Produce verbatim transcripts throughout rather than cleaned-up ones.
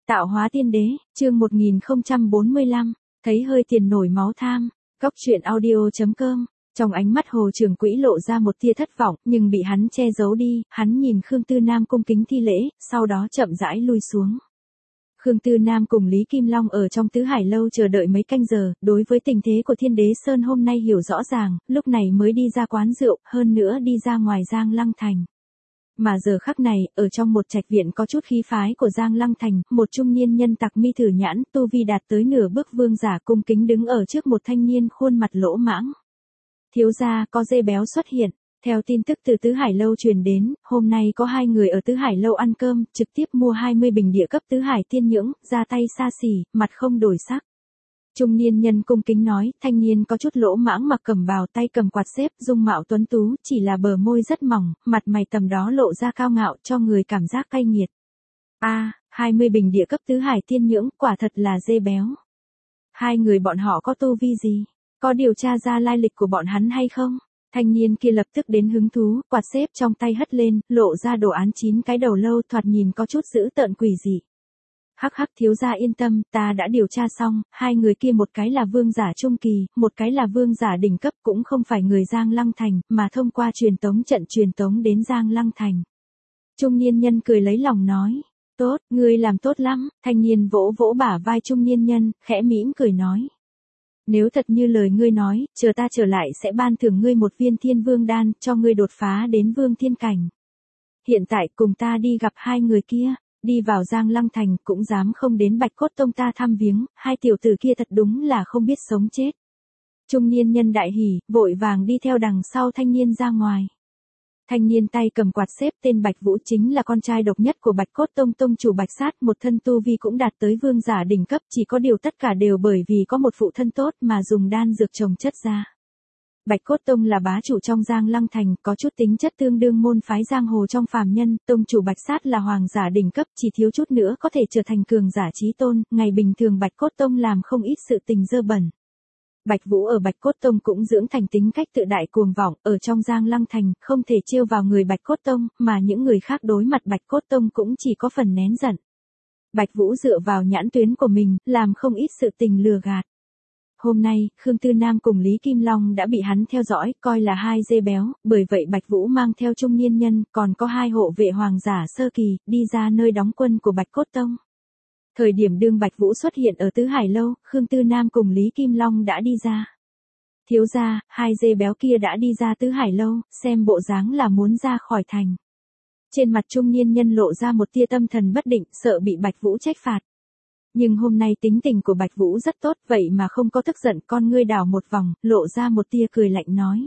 Tạo hóa tiên đế, chương một nghìn không trăm bốn mươi lăm, thấy hơi tiền nổi máu tham, góc truyện audio chấm com. Trong ánh mắt Hồ Trường Quỹ lộ ra một tia thất vọng, nhưng bị hắn che giấu đi, hắn nhìn Khương Tư Nam cung kính thi lễ, sau đó chậm rãi lui xuống. Khương Tư Nam cùng Lý Kim Long ở trong Tứ Hải Lâu chờ đợi mấy canh giờ, đối với tình thế của Thiên Đế Sơn hôm nay hiểu rõ ràng, lúc này mới đi ra quán rượu, hơn nữa đi ra ngoài Giang Lăng Thành. Mà giờ khắc này, ở trong một trạch viện có chút khí phái của Giang Lăng Thành, một trung niên nhân tặc mi thử nhãn, tu vi đạt tới nửa bước vương giả cung kính đứng ở trước một thanh niên khuôn mặt lỗ mãng. Thiếu gia, có dê béo xuất hiện. Theo tin tức từ Tứ Hải Lâu truyền đến, hôm nay có hai người ở Tứ Hải Lâu ăn cơm, trực tiếp mua hai mươi bình địa cấp Tứ Hải tiên nhưỡng, ra tay xa xỉ, mặt không đổi sắc. Trung niên nhân cung kính nói, thanh niên có chút lỗ mãng mặc cẩm bào, tay cầm quạt xếp, dung mạo tuấn tú, chỉ là bờ môi rất mỏng, mặt mày tầm đó lộ ra cao ngạo, cho người cảm giác cay nghiệt. A, hai mươi bình địa cấp Tứ Hải tiên nhưỡng, quả thật là dê béo. Hai người bọn họ có tu vi gì? Có điều tra ra lai lịch của bọn hắn hay không? Thanh niên kia lập tức đến hứng thú, quạt xếp trong tay hất lên, lộ ra đồ án chín cái đầu lâu, thoạt nhìn có chút dữ tợn quỷ dị. Hắc hắc, thiếu gia yên tâm, ta đã điều tra xong, hai người kia một cái là vương giả trung kỳ, một cái là vương giả đỉnh cấp, cũng không phải người Giang Lăng Thành, mà thông qua truyền tống trận truyền tống đến Giang Lăng Thành. Trung niên nhân cười lấy lòng nói, tốt, ngươi làm tốt lắm. Thanh niên vỗ vỗ bả vai trung niên nhân, khẽ mỉm cười nói. Nếu thật như lời ngươi nói, chờ ta trở lại sẽ ban thưởng ngươi một viên thiên vương đan, cho ngươi đột phá đến vương thiên cảnh. Hiện tại cùng ta đi gặp hai người kia, đi vào Giang Lăng Thành cũng dám không đến Bạch Cốt Tông ta thăm viếng, hai tiểu tử kia thật đúng là không biết sống chết. Trung niên nhân đại hỉ, vội vàng đi theo đằng sau thanh niên ra ngoài. Thanh niên tay cầm quạt xếp tên Bạch Vũ chính là con trai độc nhất của Bạch Cốt Tông tông chủ Bạch Sát, một thân tu vi cũng đạt tới vương giả đỉnh cấp, chỉ có điều tất cả đều bởi vì có một phụ thân tốt mà dùng đan dược trồng chất ra. Bạch Cốt Tông là bá chủ trong Giang Lăng Thành, có chút tính chất tương đương môn phái giang hồ trong phàm nhân, tông chủ Bạch Sát là hoàng giả đỉnh cấp, chỉ thiếu chút nữa có thể trở thành cường giả chí tôn, ngày bình thường Bạch Cốt Tông làm không ít sự tình dơ bẩn. Bạch Vũ ở Bạch Cốt Tông cũng dưỡng thành tính cách tự đại cuồng vọng, ở trong Giang Lăng Thành, không thể trêu vào người Bạch Cốt Tông, mà những người khác đối mặt Bạch Cốt Tông cũng chỉ có phần nén giận. Bạch Vũ dựa vào nhãn tuyến của mình, làm không ít sự tình lừa gạt. Hôm nay, Khương Tư Nam cùng Lý Kim Long đã bị hắn theo dõi, coi là hai dê béo, bởi vậy Bạch Vũ mang theo trung niên nhân, còn có hai hộ vệ hoàng giả sơ kỳ, đi ra nơi đóng quân của Bạch Cốt Tông. Thời điểm đương Bạch Vũ xuất hiện ở Tứ Hải Lâu, Khương Tư Nam cùng Lý Kim Long đã đi ra. Thiếu gia, hai dê béo kia đã đi ra Tứ Hải Lâu, xem bộ dáng là muốn ra khỏi thành. Trên mặt trung niên nhân lộ ra một tia tâm thần bất định, sợ bị Bạch Vũ trách phạt. Nhưng hôm nay tính tình của Bạch Vũ rất tốt, vậy mà không có tức giận, con ngươi đảo một vòng, lộ ra một tia cười lạnh nói.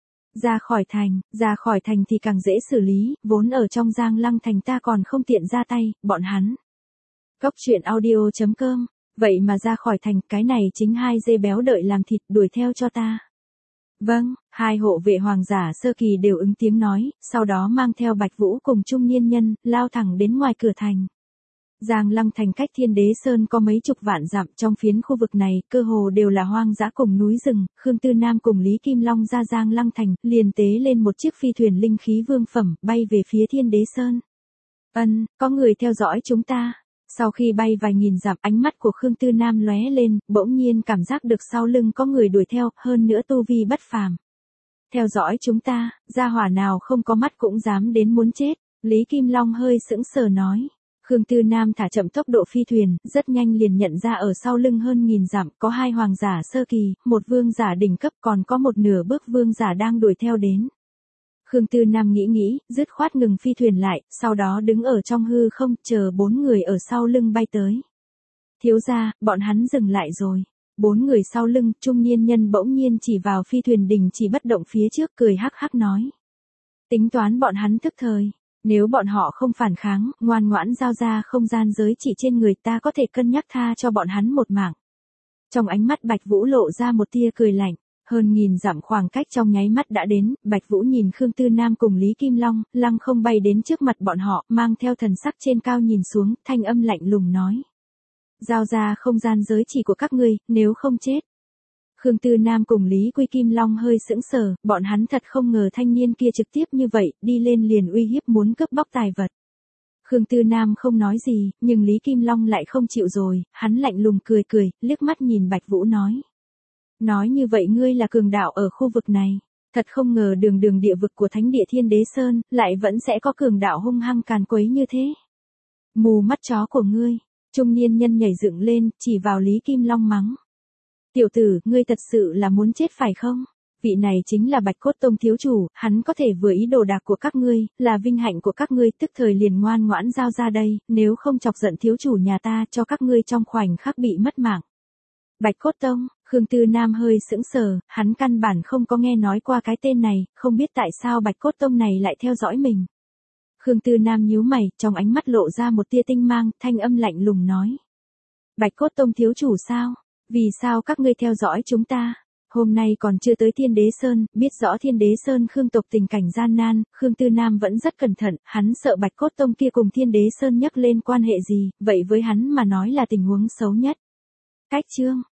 Ra khỏi thành, ra khỏi thành thì càng dễ xử lý, vốn ở trong Giang Lăng Thành ta còn không tiện ra tay, bọn hắn. Góc truyện audio chấm com, vậy mà ra khỏi thành, cái này chính hai dê béo đợi làm thịt, đuổi theo cho ta. Vâng, hai hộ vệ hoàng giả sơ kỳ đều ứng tiếng nói, sau đó mang theo Bạch Vũ cùng trung niên nhân, lao thẳng đến ngoài cửa thành. Giang Lăng Thành cách Thiên Đế Sơn có mấy chục vạn dặm, trong phiến khu vực này, cơ hồ đều là hoang dã cùng núi rừng, Khương Tư Nam cùng Lý Kim Long ra Giang Lăng Thành, liền tế lên một chiếc phi thuyền linh khí vương phẩm, bay về phía Thiên Đế Sơn. Ân, có người theo dõi chúng ta. Sau khi bay vài nghìn dặm, ánh mắt của Khương Tư Nam lóe lên, bỗng nhiên cảm giác được sau lưng có người đuổi theo, hơn nữa tu vi bất phàm. Theo dõi chúng ta, gia hỏa nào không có mắt cũng dám đến muốn chết, Lý Kim Long hơi sững sờ nói. Khương Tư Nam thả chậm tốc độ phi thuyền, rất nhanh liền nhận ra ở sau lưng hơn nghìn dặm, có hai hoàng giả sơ kỳ, một vương giả đỉnh cấp, còn có một nửa bước vương giả đang đuổi theo đến. Khương Tư Nam nghĩ nghĩ, dứt khoát ngừng phi thuyền lại, sau đó đứng ở trong hư không, chờ bốn người ở sau lưng bay tới. Thiếu gia, bọn hắn dừng lại rồi. Bốn người sau lưng, trung niên nhân bỗng nhiên chỉ vào phi thuyền đình chỉ bất động phía trước, cười hắc hắc nói. Tính toán bọn hắn thức thời. Nếu bọn họ không phản kháng, ngoan ngoãn giao ra không gian giới chỉ trên người, ta có thể cân nhắc tha cho bọn hắn một mạng. Trong ánh mắt Bạch Vũ lộ ra một tia cười lạnh. Hơn nghìn dặm khoảng cách trong nháy mắt đã đến, Bạch Vũ nhìn Khương Tư Nam cùng Lý Kim Long, lăng không bay đến trước mặt bọn họ, mang theo thần sắc trên cao nhìn xuống, thanh âm lạnh lùng nói. Giao ra không gian giới chỉ của các ngươi, nếu không chết. Khương Tư Nam cùng Lý Quy Kim Long hơi sững sờ, bọn hắn thật không ngờ thanh niên kia trực tiếp như vậy, đi lên liền uy hiếp muốn cướp bóc tài vật. Khương Tư Nam không nói gì, nhưng Lý Kim Long lại không chịu rồi, hắn lạnh lùng cười cười, liếc mắt nhìn Bạch Vũ nói. Nói như vậy ngươi là cường đạo ở khu vực này. Thật không ngờ đường đường địa vực của Thánh Địa Thiên Đế Sơn, lại vẫn sẽ có cường đạo hung hăng càn quấy như thế. Mù mắt chó của ngươi, trung niên nhân nhảy dựng lên, chỉ vào Lý Kim Long mắng. Tiểu tử, ngươi thật sự là muốn chết phải không? Vị này chính là Bạch Cốt Tông thiếu chủ, hắn có thể vừa ý đồ đạc của các ngươi, là vinh hạnh của các ngươi, tức thời liền ngoan ngoãn giao ra đây, nếu không chọc giận thiếu chủ nhà ta cho các ngươi trong khoảnh khắc bị mất mạng. Bạch Cốt Tông, Khương Tư Nam hơi sững sờ, hắn căn bản không có nghe nói qua cái tên này, không biết tại sao Bạch Cốt Tông này lại theo dõi mình. Khương Tư Nam nhíu mày, trong ánh mắt lộ ra một tia tinh mang, thanh âm lạnh lùng nói. Bạch Cốt Tông thiếu chủ sao? Vì sao các ngươi theo dõi chúng ta? Hôm nay còn chưa tới Thiên Đế Sơn, biết rõ Thiên Đế Sơn Khương tộc tình cảnh gian nan, Khương Tư Nam vẫn rất cẩn thận, hắn sợ Bạch Cốt Tông kia cùng Thiên Đế Sơn nhắc lên quan hệ gì, vậy với hắn mà nói là tình huống xấu nhất. Cách chương